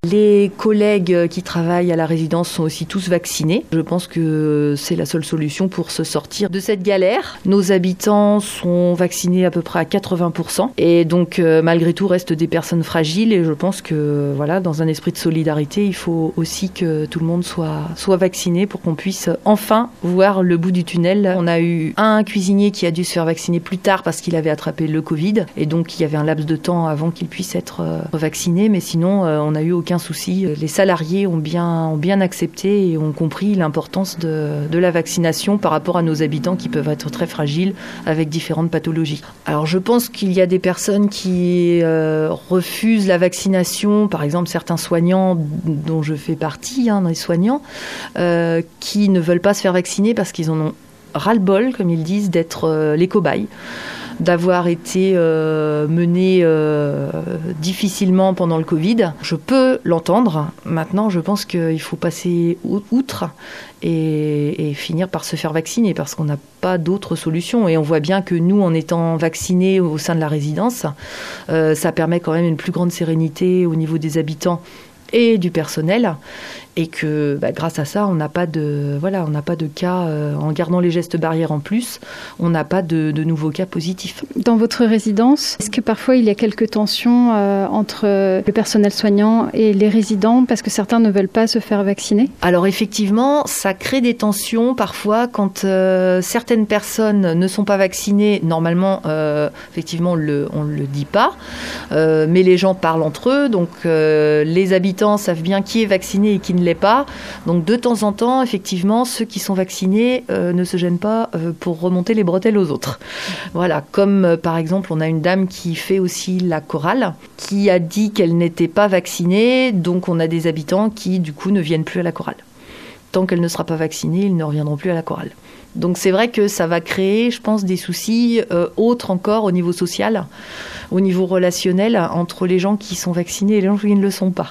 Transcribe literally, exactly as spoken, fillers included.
Les collègues qui travaillent à la résidence sont aussi tous vaccinés. Je pense que c'est la seule solution pour se sortir de cette galère. Nos habitants sont vaccinés à peu près à quatre-vingts pour cent et donc euh, malgré tout restent des personnes fragiles et je pense que voilà, dans un esprit de solidarité, il faut aussi que tout le monde soit, soit vacciné pour qu'on puisse enfin voir le bout du tunnel. On a eu un cuisinier qui a dû se faire vacciner plus tard parce qu'il avait attrapé le Covid et donc il y avait un laps de temps avant qu'il puisse être euh, vacciné, mais sinon euh, on n'a eu aucun souci. Les salariés ont bien, ont bien accepté et ont compris l'importance de, de la vaccination par rapport à nos habitants qui peuvent être très fragiles avec différentes pathologies. Alors je pense qu'il y a des personnes qui euh, refusent la vaccination, par exemple certains soignants dont je fais partie, hein, les soignants, euh, qui ne veulent pas se faire vacciner parce qu'ils en ont ras-le-bol, comme ils disent, d'être euh, les cobayes, d'avoir été euh, menés euh, difficilement pendant le Covid. Je peux l'entendre. Maintenant, je pense qu'il faut passer outre et, et finir par se faire vacciner parce qu'on n'a pas d'autre solution. Et on voit bien que nous, en étant vaccinés au sein de la résidence, euh, ça permet quand même une plus grande sérénité au niveau des habitants et du personnel. Et que bah, grâce à ça, on n'a pas de, voilà, on n'a pas de cas, euh, en gardant les gestes barrières en plus, on n'a pas de, de nouveaux cas positifs. Dans votre résidence, est-ce que parfois il y a quelques tensions euh, entre le personnel soignant et les résidents parce que certains ne veulent pas se faire vacciner ? Alors effectivement, ça crée des tensions parfois quand euh, certaines personnes ne sont pas vaccinées. Normalement, euh, effectivement, le, on ne le dit pas, euh, mais les gens parlent entre eux, donc euh, les habitants savent bien qui est vacciné et qui ne l'est pas. Donc de temps en temps, effectivement, ceux qui sont vaccinés euh, ne se gênent pas euh, pour remonter les bretelles aux autres. Voilà, comme euh, par exemple, on a une dame qui fait aussi la chorale, qui a dit qu'elle n'était pas vaccinée, donc on a des habitants qui, du coup, ne viennent plus à la chorale. Tant qu'elle ne sera pas vaccinée, ils ne reviendront plus à la chorale. Donc c'est vrai que ça va créer, je pense, des soucis euh, autres encore au niveau social, au niveau relationnel, entre les gens qui sont vaccinés et les gens qui ne le sont pas.